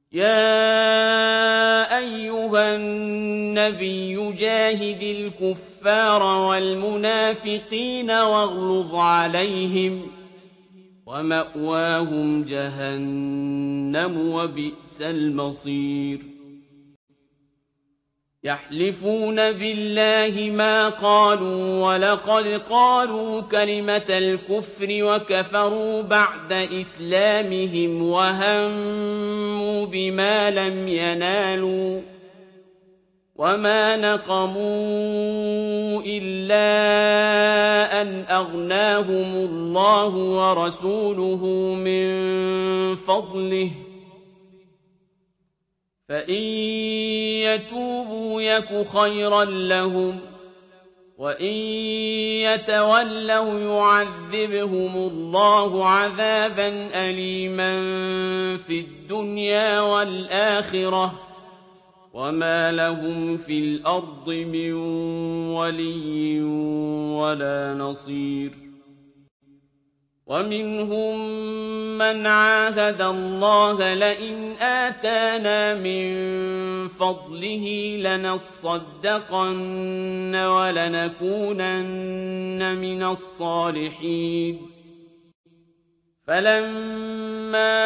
يَا أَيُّهَا النَّبِيُّ جَاهِدِ الْكُفَّارَ وَالْمُنَافِقِينَ وَاغْلُظْ عَلَيْهِمْ ۚ وَمَأْوَاهُمْ جَهَنَّمُ ۖ وَبِئْسَ الْمَصِيرُ يَحْلِفُونَ بِاللَّهِ مَا قَالُوا وَلَقَدْ قَالُوا كَلِمَةَ الْكُفْرِ وَكَفَرُوا بَعْدَ إِسْلَامِهِمْ وَهَمُّوا بِمَا لَمْ يَنَالُوا ۚ وَمَا نَقَمُوا إِلَّا أَنْ أَغْنَاهُمُ اللَّهُ وَرَسُولُهُ مِن فَضْلِهِ ۚ فَإِن يَتُوبُوا يَكُ خَيْرًا لَّهُمْ ۖ وَإِن يَتَوَلَّوْا يُعَذِّبْهُمُ اللَّهُ عَذَابًا أَلِيمًا فِي الدُّنْيَا وَالْآخِرَةِ ۚ وَمَا لَهُمْ فِي الْأَرْضِ مِن وَلِيٍّ وَلَا نَصِيرٍ وَمِنْهُم مَّنْ عَاهَدَ اللَّهَ لَئِنْ آتَانَا مِن فَضْلِهِ لَنَصَّدَّقَنَّ وَلَنَكُونَنَّ مِنَ الصَّالِحِينَ فَلَمَّا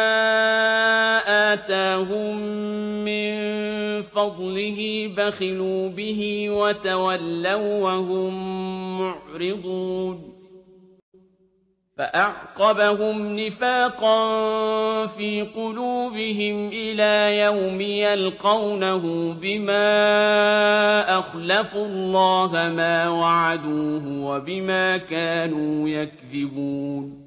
آتَاهُم مِّن فَضْلِهِ بَخِلُوا بِهِ وَتَوَلَّوا وَّهُم مُّعْرِضُونَ فَأَعْقَبَهُمْ نِفَاقًا فِي قُلُوبِهِمْ إِلَىٰ يَوْمِ يَلْقَوْنَهُ بِمَا أَخْلَفُوا اللَّهَ مَا وَعَدُوهُ وَبِمَا كَانُوا يَكْذِبُونَ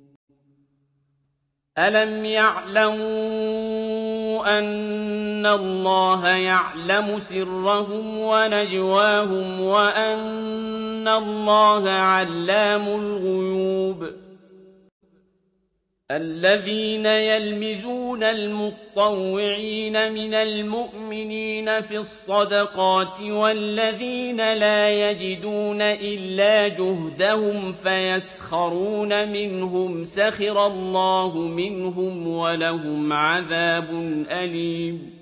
أَلَمْ يَعْلَمُوا أَنَّ اللَّهَ يَعْلَمُ سِرَّهُمْ وَنَجْوَاهُمْ وَأَنَّ اللَّهَ عَلَّامُ الْغُيُوبِ الَّذِينَ يَلْمِزُونَ الْمُطَّوِّعِينَ مِنَ الْمُؤْمِنِينَ فِي الصَّدَقَاتِ وَالَّذِينَ لَا يَجِدُونَ إِلَّا جُهْدَهُمْ فَيَسْخَرُونَ مِنْهُمْ سَخِرَ اللَّهُ مِنْهُمْ وَلَهُمْ عَذَابٌ أَلِيمٌ